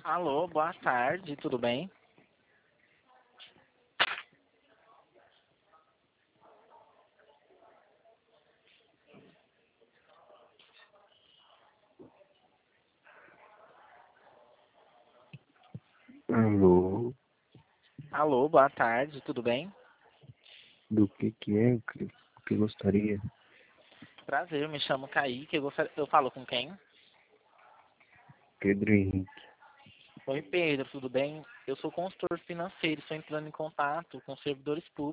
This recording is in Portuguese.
Alô, boa tarde, tudo bem? Alô, Alô, boa tarde, tudo bem? do que é o que gostaria? Prazer, eu me chamo Kaique, eu falo com quem? Pedro Henrique. Oi, Pedro, tudo bem? Eu sou consultor financeiro, estou entrando em contato com servidores públicos